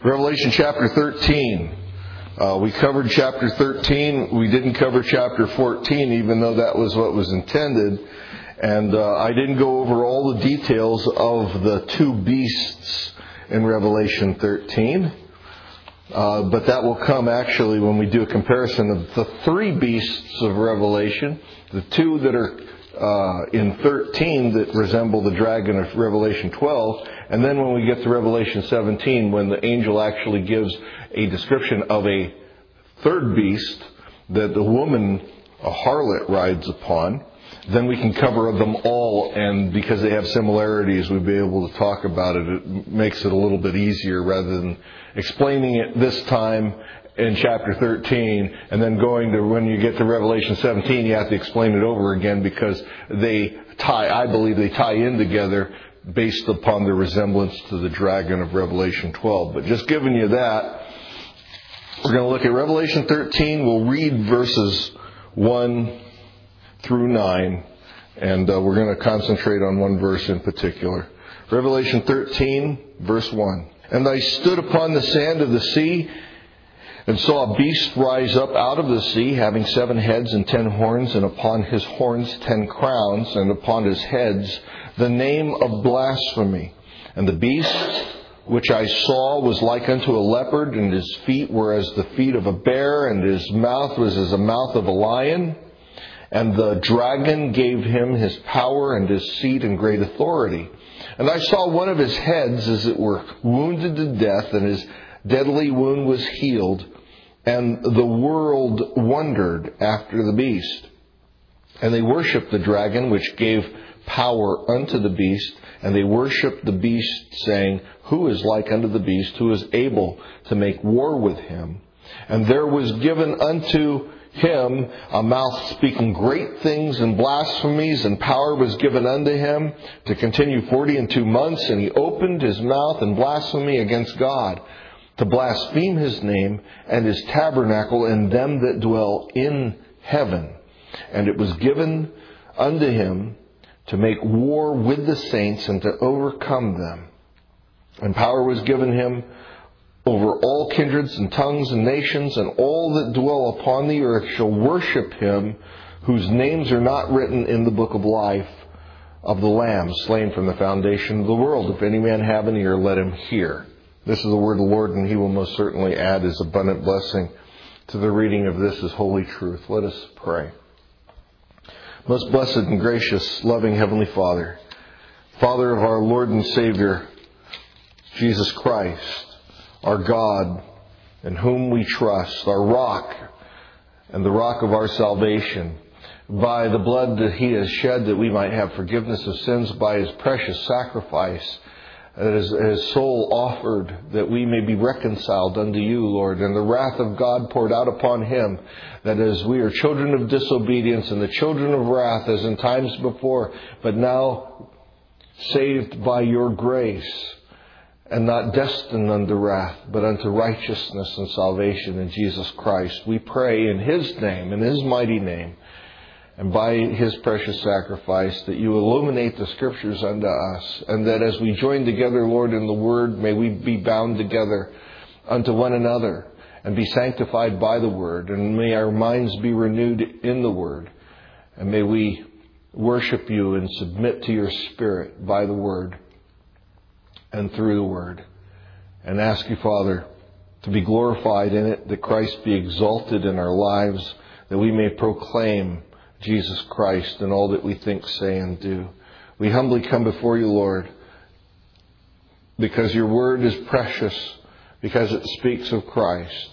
Revelation chapter 13. We covered chapter 13. We didn't cover chapter 14, even though that was what was intended. And I didn't go over all the details of the two beasts in Revelation 13. But that will come actually when we do a comparison of the three beasts of Revelation. The two that are in 13 that resemble the dragon of Revelation 12. And then when we get to Revelation 17, when the angel actually gives a description of a third beast that the woman, a harlot, rides upon, then we can cover them all. And because they have similarities, we'll be able to talk about it. It makes it a little bit easier rather than explaining it this time in chapter 13 and then going to when you get to Revelation 17, you have to explain it over again because I believe they tie in together based upon the resemblance to the dragon of Revelation 12. But just giving you that, we're going to look at Revelation 13. We'll read verses 1 through 9, and we're going to concentrate on one verse in particular. Revelation 13, verse 1. And I stood upon the sand of the sea, and saw a beast rise up out of the sea, having 7 heads and 10 horns, and upon his horns 10 crowns, and upon his heads the name of blasphemy. And the beast which I saw was like unto a leopard, and his feet were as the feet of a bear, and his mouth was as the mouth of a lion. And the dragon gave him his power and his seat and great authority. And I saw one of his heads, as it were, wounded to death, and his deadly wound was healed. And the world wondered after the beast. And they worshipped the dragon, which gave power unto the beast. And they worshipped the beast, saying, Who is like unto the beast? Who is able to make war with him? And there was given unto him a mouth speaking great things and blasphemies, and power was given unto him to continue 42 months. And he opened his mouth in blasphemy against God, to blaspheme his name and his tabernacle and them that dwell in heaven. And it was given unto him to make war with the saints and to overcome them. And power was given him over all kindreds and tongues and nations, and all that dwell upon the earth shall worship him, whose names are not written in the book of life of the Lamb, slain from the foundation of the world. If any man have an ear, let him hear. This is the word of the Lord, and he will most certainly add his abundant blessing to the reading of this, his holy truth. Let us pray. Most blessed and gracious, loving Heavenly Father, Father of our Lord and Savior, Jesus Christ, our God, in whom we trust, our rock and the rock of our salvation, by the blood that he has shed that we might have forgiveness of sins, by his precious sacrifice, his soul offered that we may be reconciled unto you, Lord, and the wrath of God poured out upon him, that as we are children of disobedience and the children of wrath as in times before, but now saved by your grace, and not destined unto wrath, but unto righteousness and salvation in Jesus Christ. We pray in his name, in his mighty name, and by his precious sacrifice, that you illuminate the Scriptures unto us, and that as we join together, Lord, in the Word, may we be bound together unto one another, and be sanctified by the Word, and may our minds be renewed in the Word, and may we worship you and submit to your Spirit by the Word and through the Word, and ask you, Father, to be glorified in it, that Christ be exalted in our lives, that we may proclaim Jesus Christ in all that we think, say, and do. We humbly come before you, Lord, because your word is precious, because it speaks of Christ.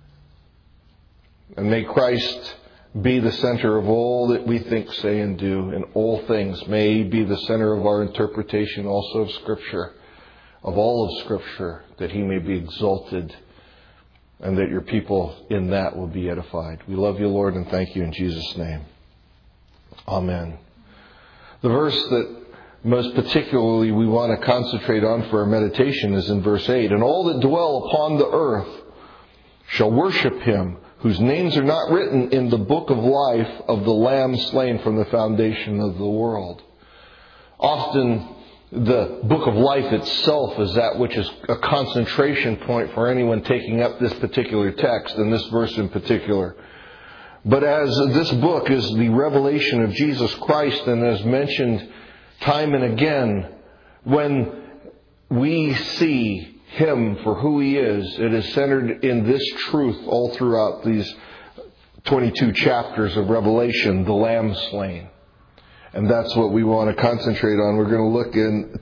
And may Christ be the center of all that we think, say, and do in all things. May he be the center of our interpretation also of Scripture, of all of Scripture, that he may be exalted, and that your people in that will be edified. We love you, Lord, and thank you in Jesus' name. Amen. The verse that most particularly we want to concentrate on for our meditation is in verse 8. And all that dwell upon the earth shall worship him, whose names are not written in the book of life of the Lamb slain from the foundation of the world. Often the book of life itself is that which is a concentration point for anyone taking up this particular text and this verse in particular. But as this book is the revelation of Jesus Christ, and as mentioned time and again, when we see Him for who He is, it is centered in this truth all throughout these 22 chapters of Revelation, the Lamb slain. And that's what we want to concentrate on. We're going to look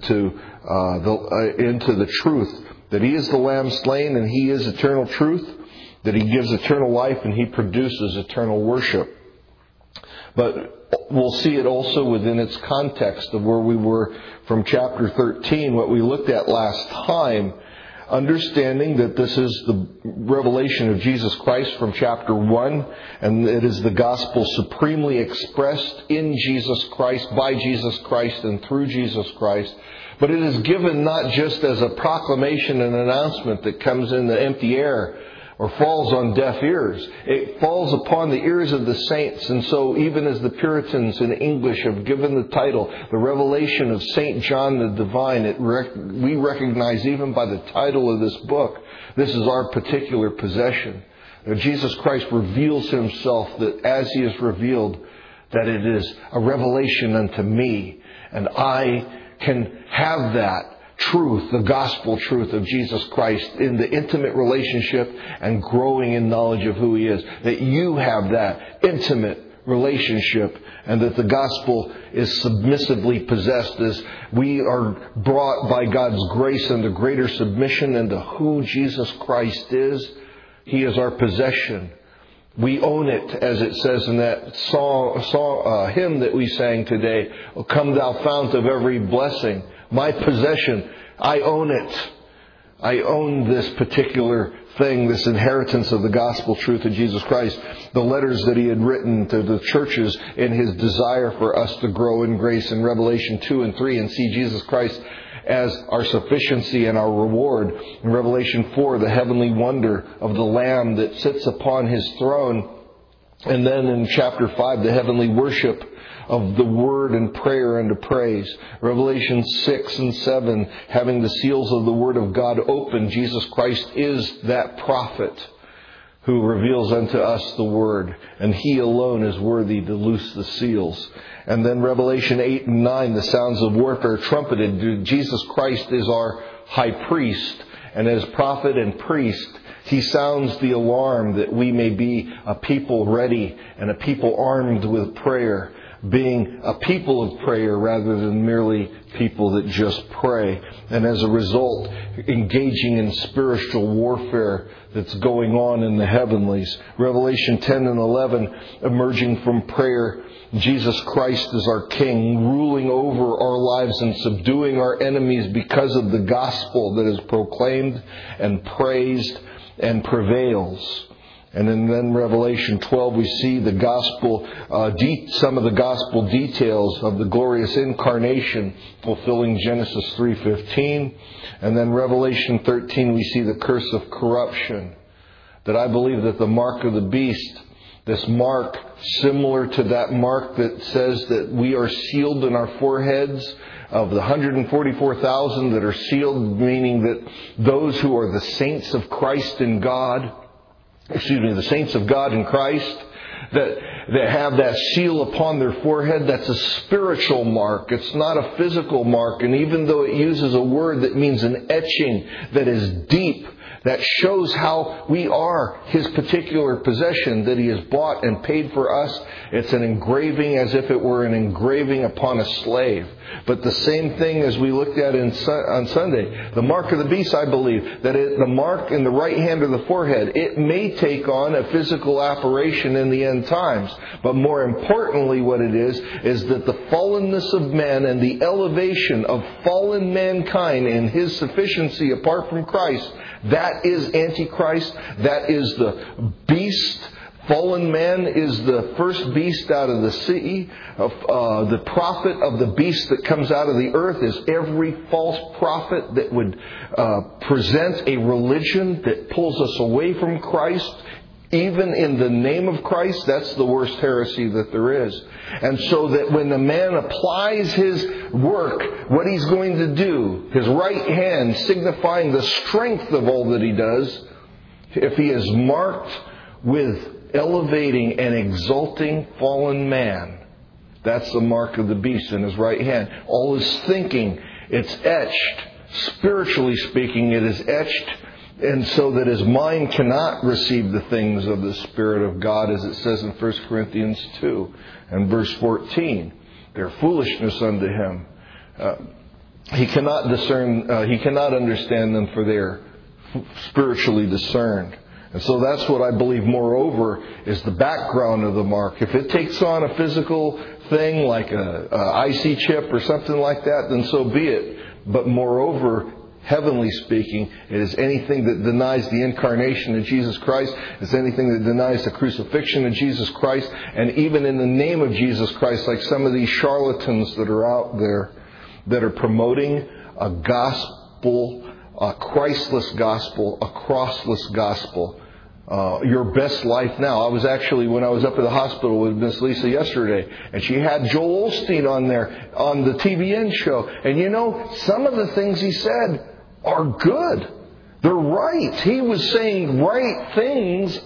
into the truth that He is the Lamb slain and He is eternal truth, that He gives eternal life and He produces eternal worship. But we'll see it also within its context of where we were from chapter 13, what we looked at last time, understanding that this is the revelation of Jesus Christ from chapter 1, and it is the gospel supremely expressed in Jesus Christ, by Jesus Christ, and through Jesus Christ. But it is given not just as a proclamation and announcement that comes in the empty air or falls on deaf ears. It falls upon the ears of the saints. And so even as the Puritans in English have given the title, The Revelation of St. John the Divine, we recognize even by the title of this book, this is our particular possession. That Jesus Christ reveals Himself, that as He is revealed, that it is a revelation unto me. And I can have that truth, the gospel truth of Jesus Christ in the intimate relationship and growing in knowledge of who He is. That you have that intimate relationship and that the gospel is submissively possessed as we are brought by God's grace into greater submission into who Jesus Christ is. He is our possession. We own it, as it says in that hymn that we sang today. "O come thou fount of every blessing." My possession. I own it. I own this particular thing, this inheritance of the gospel truth of Jesus Christ. The letters that He had written to the churches in His desire for us to grow in grace in Revelation 2 and 3 and see Jesus Christ as our sufficiency and our reward. In Revelation 4, the heavenly wonder of the Lamb that sits upon His throne. And then in chapter 5, the heavenly worship of the word and prayer unto praise. Revelation 6 and 7, having the seals of the word of God open. Jesus Christ is that prophet who reveals unto us the word, and He alone is worthy to loose the seals. And then Revelation 8 and 9, the sounds of warfare trumpeted. Jesus Christ is our high priest, and as prophet and priest, He sounds the alarm that we may be a people ready and a people armed with prayer, being a people of prayer rather than merely people that just pray. And as a result, engaging in spiritual warfare that's going on in the heavenlies. Revelation 10 and 11, emerging from prayer, Jesus Christ is our King, ruling over our lives and subduing our enemies because of the gospel that is proclaimed and praised and prevails. And then Revelation 12, we see the gospel, some of the gospel details of the glorious incarnation, fulfilling Genesis 3:15. And then Revelation 13, we see the curse of corruption. That I believe that the mark of the beast, this mark similar to that mark that says that we are sealed in our foreheads, of the 144,000 that are sealed, meaning that those who are the saints of Christ in God, the saints of God in Christ, that have that seal upon their forehead, that's a spiritual mark. It's not a physical mark. And even though it uses a word that means an etching that is deep, that shows how we are His particular possession that He has bought and paid for us. It's an engraving as if it were an engraving upon a slave. But the same thing as we looked at on Sunday. The mark of the beast, I believe, that the mark in the right hand of the forehead, it may take on a physical apparition in the end times. But more importantly, what it is that the fallenness of man and the elevation of fallen mankind in his sufficiency apart from Christ, that is Antichrist. That is the beast. Fallen man is the first beast out of the sea. The prophet of the beast that comes out of the earth is every false prophet that would present a religion that pulls us away from Christ Even in the name of Christ, that's the worst heresy that there is. And so that when the man applies his work, what he's going to do, his right hand signifying the strength of all that he does, if he is marked with elevating and exalting fallen man, that's the mark of the beast in his right hand. All his thinking, it's etched. Spiritually speaking, it is etched, and so that his mind cannot receive the things of the Spirit of God, as it says in 1 Corinthians 2 and verse 14. They're foolishness unto him. He cannot discern. He cannot understand them, for they are spiritually discerned. And so that's what I believe, moreover, is the background of the mark. If it takes on a physical thing like a IC chip or something like that, then so be it. But moreover, heavenly speaking, it is anything that denies the incarnation of Jesus Christ. It's anything that denies the crucifixion of Jesus Christ. And even in the name of Jesus Christ, like some of these charlatans that are out there that are promoting a gospel, a Christless gospel, a crossless gospel. Your best life now. I was actually, when I was up at the hospital with Miss Lisa yesterday, and she had Joel Osteen on there, on the TBN show. And you know, some of the things he said are good. They're right. He was saying right things,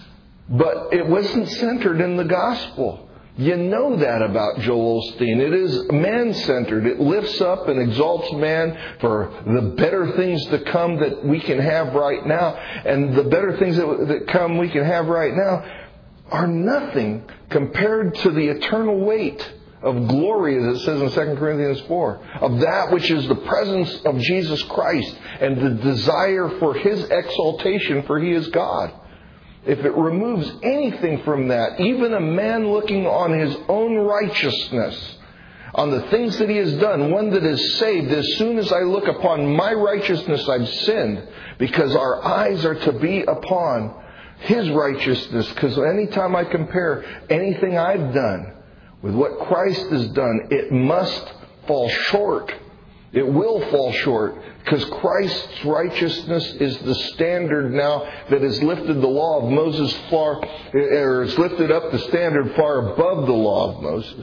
but it wasn't centered in the gospel. You know that about Joel Osteen. It is man-centered. It lifts up and exalts man for the better things to come that we can have right now. And the better things that come we can have right now are nothing compared to the eternal weight of glory, as it says in 2 Corinthians 4, of that which is the presence of Jesus Christ and the desire for His exaltation, for He is God. If it removes anything from that, even a man looking on his own righteousness, on the things that he has done, one that is saved, as soon as I look upon my righteousness, I've sinned, because our eyes are to be upon His righteousness. Because anytime I compare anything I've done with what Christ has done, it must fall short. It will fall short, because Christ's righteousness is the standard now that has lifted the law of Moses far, or it's lifted up the standard far above the law of Moses,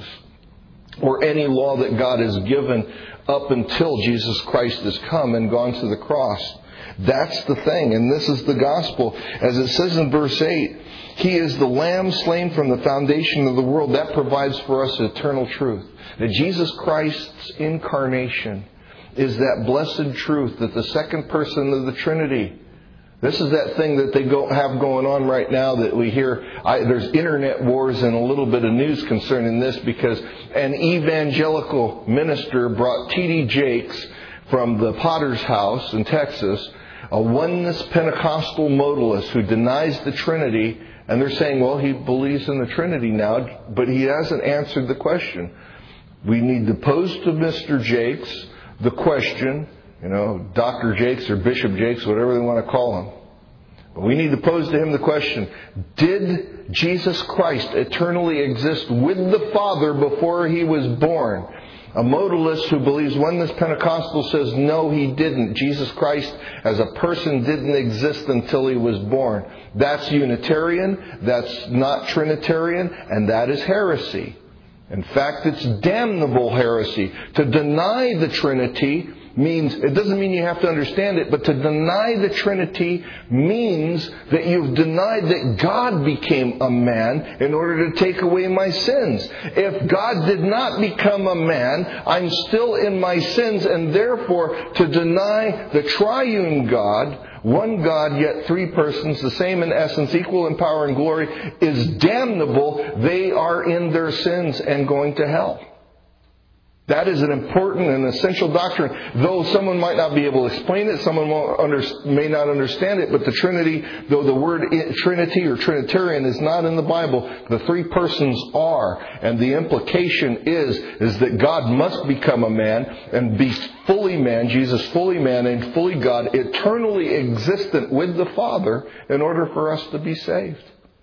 or any law that God has given up until Jesus Christ has come and gone to the cross. That's the thing, and this is the gospel. As it says in verse 8, He is the Lamb slain from the foundation of the world. That provides for us eternal truth. That Jesus Christ's incarnation is that blessed truth that the second person of the Trinity. This is that thing that they have going on right now that we hear. There's internet wars and a little bit of news concerning this, because an evangelical minister brought T.D. Jakes from the Potter's House in Texas, a oneness Pentecostal modalist who denies the Trinity. And they're saying, well, he believes in the Trinity now, but he hasn't answered the question. We need to pose to Mr. Jakes the question, Dr. Jakes or Bishop Jakes, whatever they want to call him. But we need to pose to him the question, did Jesus Christ eternally exist with the Father before He was born? A modalist who believes oneness Pentecostal says, no, He didn't. Jesus Christ as a person didn't exist until He was born. That's Unitarian, that's not Trinitarian, and that is heresy. In fact, it's damnable heresy. To deny the Trinity means, it doesn't mean you have to understand it, but to deny the Trinity means that you've denied that God became a man in order to take away my sins. If God did not become a man, I'm still in my sins, and therefore to deny the triune God, one God, yet three persons, the same in essence, equal in power and glory, is damnable. They are in their sins and going to hell. That is an important and essential doctrine. Though someone might not be able to explain it, someone may not understand it, but the Trinity, though the word Trinity or Trinitarian is not in the Bible, the three persons are. And the implication is that God must become a man and be fully man, Jesus fully man and fully God, eternally existent with the Father in order for us to be saved.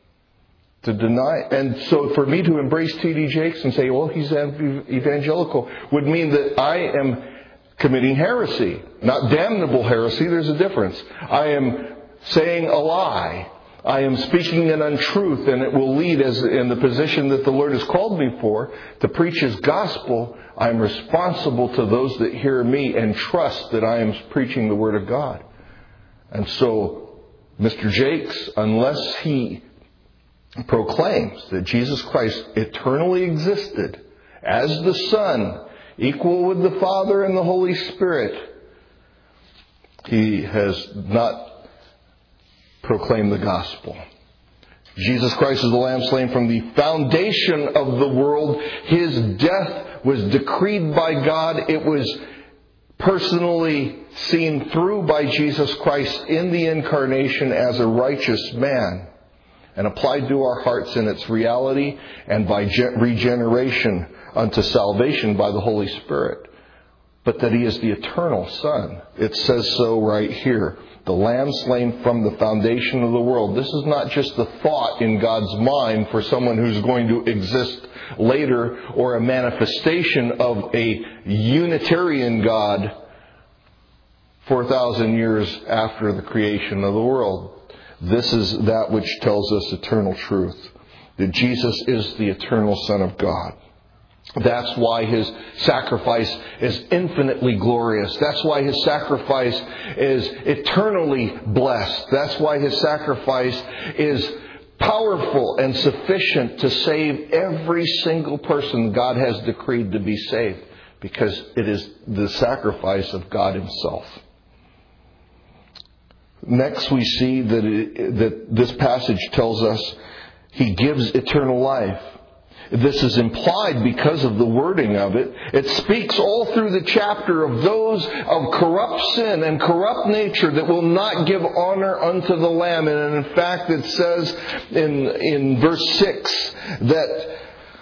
To deny, and so for me to embrace T.D. Jakes and say, well, he's evangelical, would mean that I am committing heresy. Not damnable heresy, there's a difference. I am saying a lie. I am speaking an untruth, and it will lead, as in the position that the Lord has called me for, to preach His gospel. I am responsible to those that hear me and trust that I am preaching the Word of God. And so, Mr. Jakes, unless he proclaims that Jesus Christ eternally existed as the Son, equal with the Father and the Holy Spirit, he has not proclaimed the gospel. Jesus Christ is the Lamb slain from the foundation of the world. His death was decreed by God. It was personally seen through by Jesus Christ in the incarnation as a righteous man, and applied to our hearts in its reality, and by regeneration unto salvation by the Holy Spirit. But that He is the eternal Son. It says so right here. The Lamb slain from the foundation of the world. This is not just the thought in God's mind for someone who's going to exist later, or a manifestation of a Unitarian God 4,000 years after the creation of the world. This is that which tells us eternal truth. That Jesus is the eternal Son of God. That's why His sacrifice is infinitely glorious. That's why His sacrifice is eternally blessed. That's why His sacrifice is powerful and sufficient to save every single person God has decreed to be saved. Because it is the sacrifice of God Himself. Next we see that this passage tells us He gives eternal life. This is implied because of the wording of it. It speaks all through the chapter of those of corrupt sin and corrupt nature that will not give honor unto the Lamb. And in fact, it says in verse 6 that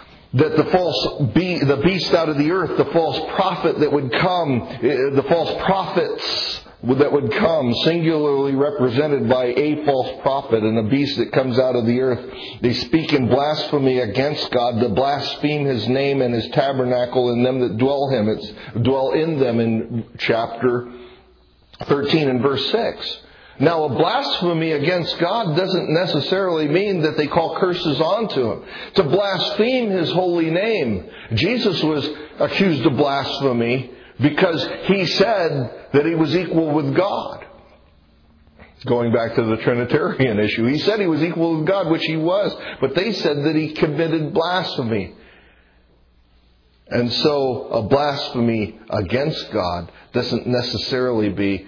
the beast out of the earth, the false prophet that would come, the false prophets that would come, singularly represented by a false prophet and a beast that comes out of the earth. They speak in blasphemy against God, to blaspheme His name and His tabernacle and them that dwell in them in chapter 13 and verse 6. Now, a blasphemy against God doesn't necessarily mean that they call curses onto Him. To blaspheme His holy name. Jesus was accused of blasphemy because He said that He was equal with God. Going back to the Trinitarian issue. He said He was equal with God, which He was. But they said that He committed blasphemy. And so a blasphemy against God doesn't necessarily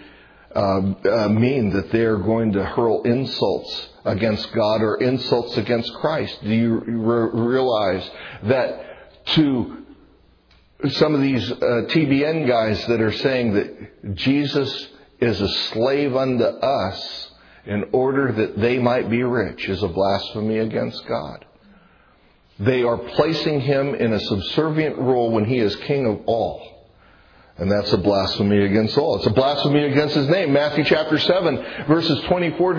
mean that they're going to hurl insults against God or insults against Christ. Do you realize that to some of these TBN guys that are saying that Jesus is a slave unto us in order that they might be rich is a blasphemy against God. They are placing Him in a subservient role when He is King of all. And that's a blasphemy against all. It's a blasphemy against His name. Matthew chapter 7, verses 21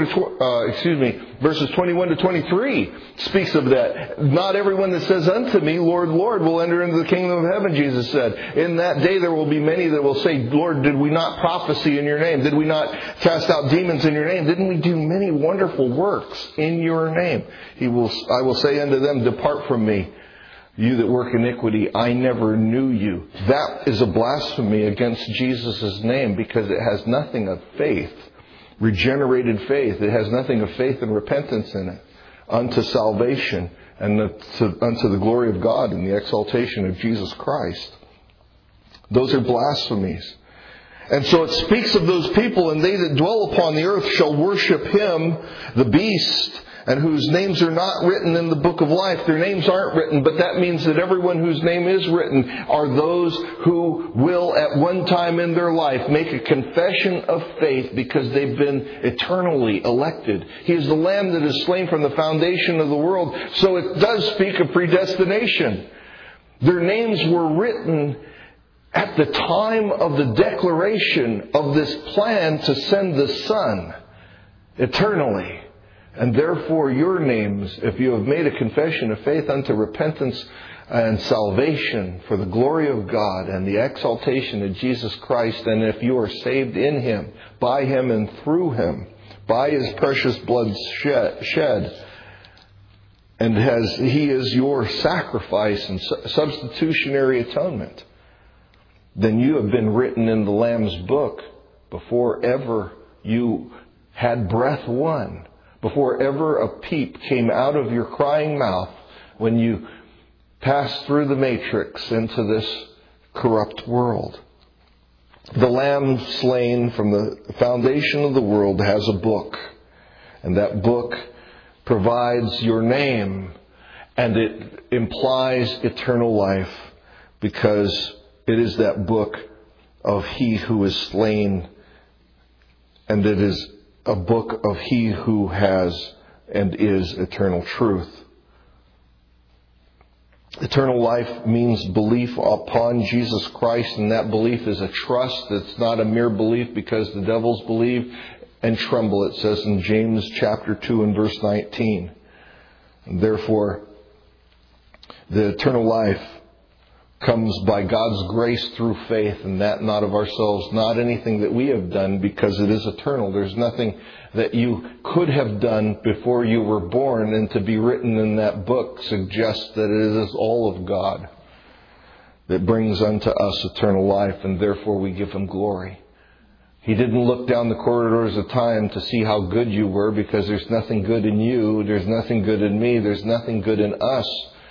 to 23 speaks of that. Not everyone that says unto me, Lord, Lord, will enter into the kingdom of heaven, Jesus said. In that day there will be many that will say, Lord, did we not prophesy in your name? Did we not cast out demons in your name? Didn't we do many wonderful works in your name? I will say unto them, depart from me, you that work iniquity, I never knew you. That is a blasphemy against Jesus' name because it has nothing of faith, regenerated faith. It has nothing of faith and repentance in it unto salvation and unto the glory of God and the exaltation of Jesus Christ. Those are blasphemies. And so it speaks of those people, and they that dwell upon the earth shall worship Him, the beast, and whose names are not written in the book of life. Their names aren't written, but that means that everyone whose name is written are those who will at one time in their life make a confession of faith because they've been eternally elected. He is the Lamb that is slain from the foundation of the world. So it does speak of predestination. Their names were written at the time of the declaration of this plan to send the Son eternally. And therefore your names, if you have made a confession of faith unto repentance and salvation for the glory of God and the exaltation of Jesus Christ. And if you are saved in Him, by Him and through Him, by His precious blood shed, and He is your sacrifice and substitutionary atonement, then you have been written in the Lamb's book before ever you had breath one, before ever a peep came out of your crying mouth, when you passed through the matrix into this corrupt world. The Lamb slain from the foundation of the world has a book, and that book provides your name, and it implies eternal life, because it is that book of He who is slain, and it is a book of He who has and is eternal truth. Eternal life means belief upon Jesus Christ, and that belief is a trust. It's not a mere belief because the devils believe and tremble, it says in James chapter 2 and verse 19. And therefore, the eternal life comes by God's grace through faith, and that not of ourselves, not anything that we have done, because it is eternal. There's nothing that you could have done before you were born, and to be written in that book suggests that it is all of God that brings unto us eternal life, and therefore we give Him glory. He didn't look down the corridors of time to see how good you were, because there's nothing good in you, there's nothing good in me, there's nothing good in us.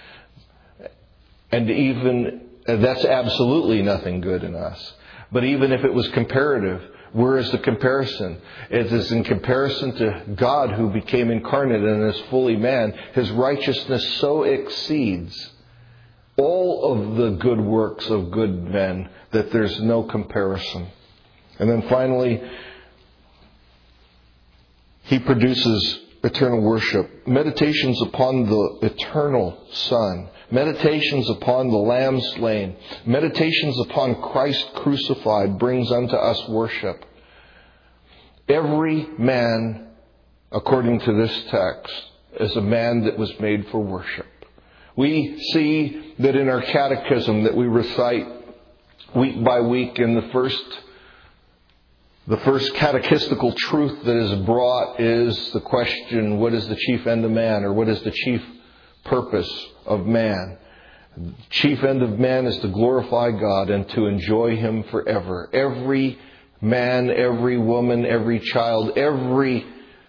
And even, that's absolutely nothing good in us. But even if it was comparative, where is the comparison? It is in comparison to God, who became incarnate and is fully man. His righteousness so exceeds all of the good works of good men that there's no comparison. And then finally, He produces eternal worship. Meditations upon the eternal Son. Meditations upon the Lamb slain. Meditations upon Christ crucified brings unto us worship. Every man, according to this text, is a man that was made for worship. We see that in our catechism that we recite week by week, in the first catechestical truth that is brought is the question, what is the chief end of man, or what is the chief purpose of man? The chief end of man is to glorify God and to enjoy Him forever. Every man, every woman, every child, every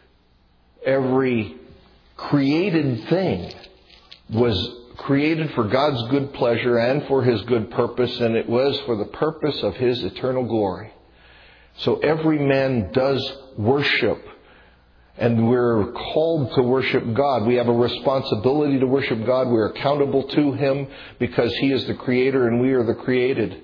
created thing was created for God's good pleasure and for His good purpose, and it was for the purpose of His eternal glory. So every man does worship, and we're called to worship God. We have a responsibility to worship God. We're accountable to Him because He is the Creator and we are the created.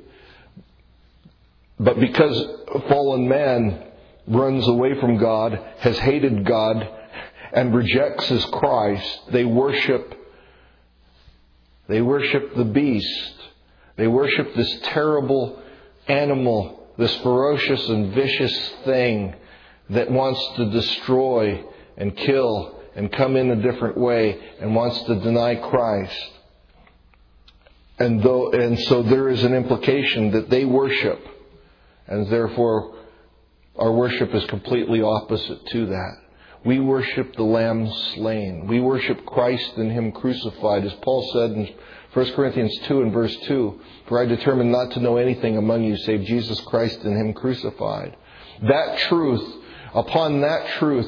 But because fallen man runs away from God, has hated God, and rejects His Christ, they worship the beast. They worship this terrible animal, this ferocious and vicious thing that wants to destroy and kill and come in a different way and wants to deny Christ. And so there is an implication that they worship, and therefore our worship is completely opposite to that. We worship the Lamb slain. We worship Christ and Him crucified. As Paul said in 1 Corinthians 2 and verse 2, "For I determined not to know anything among you save Jesus Christ and Him crucified." That truth, upon that truth,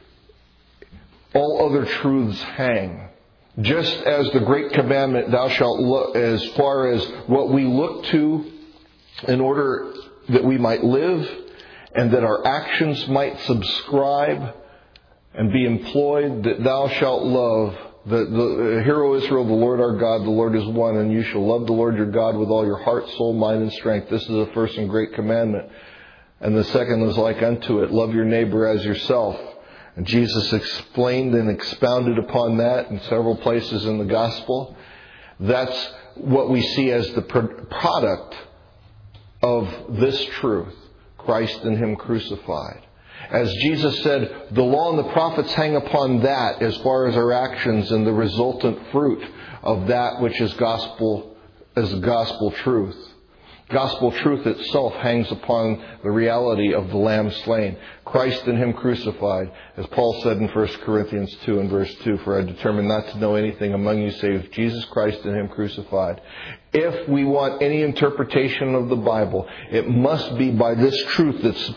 all other truths hang. Just as the great commandment, thou shalt look, as far as what we look to in order that we might live and that our actions might subscribe and be employed, that thou shalt love. Hear, O Israel, the Lord our God, the Lord is one, and you shall love the Lord your God with all your heart, soul, mind, and strength. This is the first and great commandment. And the second is like unto it, love your neighbor as yourself. And Jesus explained and expounded upon that in several places in the gospel. That's what we see as the product of this truth, Christ and Him crucified. As Jesus said, the law and the prophets hang upon that as far as our actions and the resultant fruit of that which is gospel truth. Gospel truth itself hangs upon the reality of the Lamb slain, Christ and Him crucified. As Paul said in 1 Corinthians 2 and verse 2, for I determined not to know anything among you save Jesus Christ and Him crucified. If we want any interpretation of the Bible, it must be by this truth that's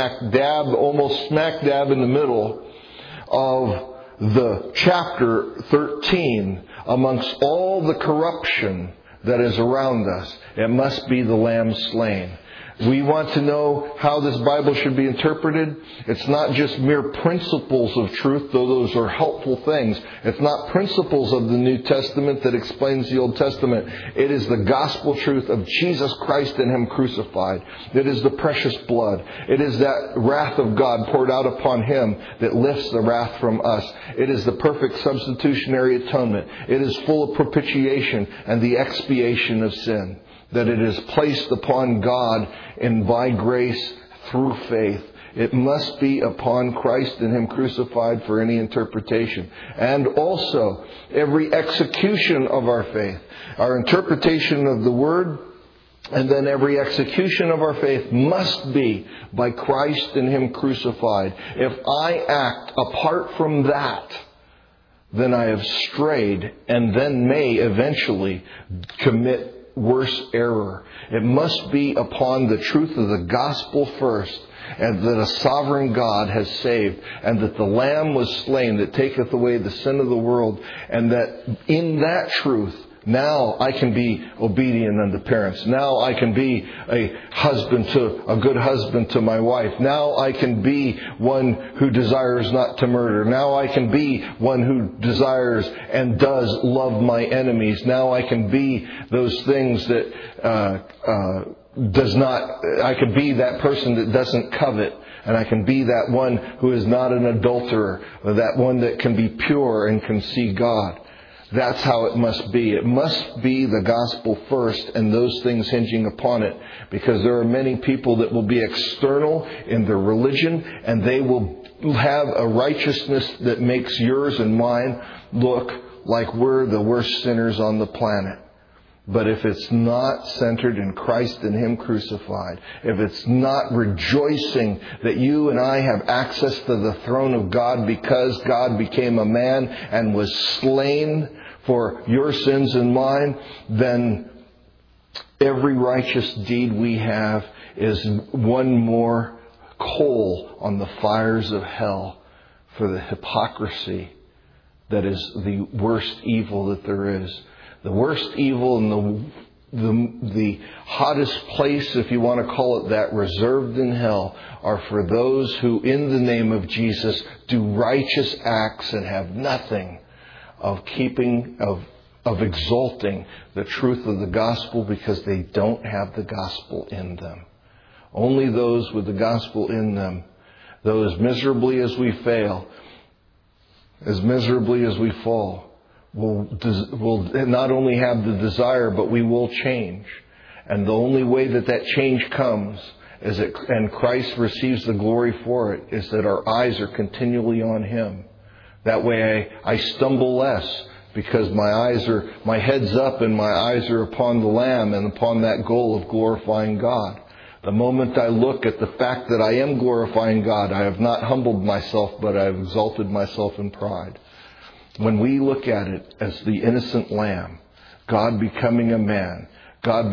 almost smack dab in the middle of the chapter 13 amongst all the corruption that is around us. It must be the Lamb slain. We want to know how this Bible should be interpreted. It's not just mere principles of truth, though those are helpful things. It's not principles of the New Testament that explains the Old Testament. It is the gospel truth of Jesus Christ and Him crucified. It is the precious blood. It is that wrath of God poured out upon Him that lifts the wrath from us. It is the perfect substitutionary atonement. It is full of propitiation and the expiation of sin. That it is placed upon God and by grace through faith. It must be upon Christ and Him crucified for any interpretation. And also, every execution of our faith, our interpretation of the Word, and then every execution of our faith must be by Christ and Him crucified. If I act apart from that, then I have strayed and then may eventually commit worse error. It must be upon the truth of the gospel first, and that a sovereign God has saved, and that the Lamb was slain that taketh away the sin of the world, and that in that truth, now I can be obedient unto parents. Now I can be a good husband to my wife. Now I can be one who desires not to murder. Now I can be one who desires and does love my enemies. Now I can be those things that I can be that person that doesn't covet. And I can be that one who is not an adulterer. Or that one that can be pure and can see God. That's how it must be. It must be the gospel first and those things hinging upon it. Because there are many people that will be external in their religion, and they will have a righteousness that makes yours and mine look like we're the worst sinners on the planet. But if it's not centered in Christ and Him crucified, if it's not rejoicing that you and I have access to the throne of God because God became a man and was slain for your sins and mine, then every righteous deed we have is one more coal on the fires of hell for the hypocrisy that is the worst evil that there is. The worst evil and the hottest place, if you want to call it that, reserved in hell, are for those who in the name of Jesus do righteous acts and have nothing of exalting the truth of the gospel because they don't have the gospel in them. Only those with the gospel in them, though as miserably as we fail, as miserably as we fall, will not only have the desire, but we will change. And the only way that change comes and Christ receives the glory for it, is that our eyes are continually on Him. That way I stumble less, because my head's up and my eyes are upon the Lamb and upon that goal of glorifying God. The moment I look at the fact that I am glorifying God, I have not humbled myself, but I have exalted myself in pride. When we look at it as the innocent lamb, God becoming a man, God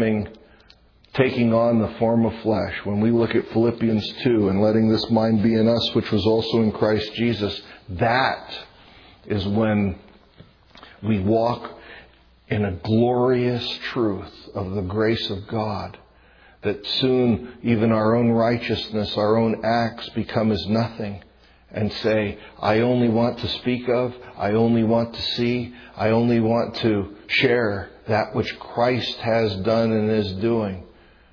taking on the form of flesh, when we look at Philippians 2 and letting this mind be in us, which was also in Christ Jesus, that is when we walk in a glorious truth of the grace of God, that soon even our own righteousness, our own acts become as nothing. And say, I only want to speak of, I only want to see, I only want to share that which Christ has done and is doing.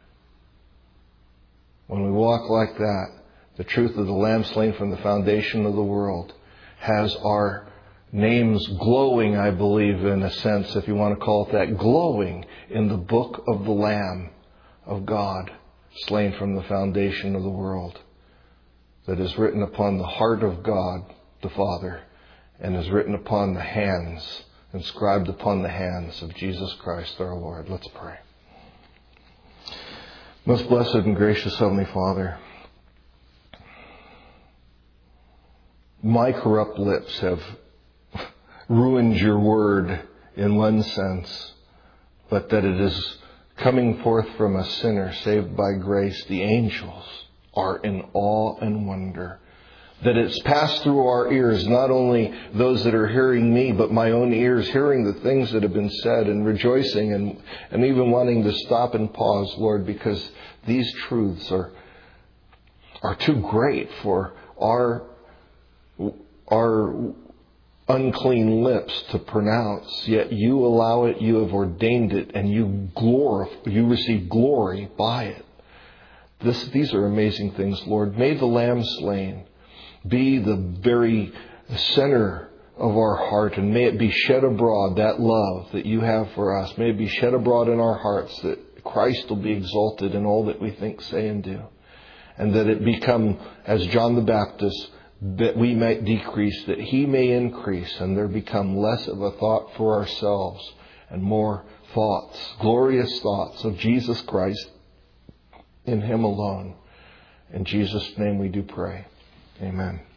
When we walk like that, the truth of the Lamb slain from the foundation of the world has our names glowing, I believe, in a sense, if you want to call it that, glowing in the book of the Lamb of God, slain from the foundation of the world. that is written upon the heart of God the Father and is written upon the hands, inscribed upon the hands of Jesus Christ our Lord. Let's pray. Most blessed and gracious Heavenly Father, my corrupt lips have ruined your word in one sense, but that it is coming forth from a sinner saved by grace. The angels are in awe and wonder that it's passed through our ears, not only those that are hearing me, but my own ears, hearing the things that have been said and rejoicing and even wanting to stop and pause, Lord, because these truths are too great for our unclean lips to pronounce. Yet you allow it, you have ordained it, and you receive glory by it. These are amazing things, Lord. May the Lamb slain be the very center of our heart, and may it be shed abroad, that love that you have for us. May it be shed abroad in our hearts, that Christ will be exalted in all that we think, say, and do. And that it become, as John the Baptist, that we might decrease, that he may increase, and there become less of a thought for ourselves and more thoughts, glorious thoughts of Jesus Christ in him alone. In Jesus' name we do pray. Amen.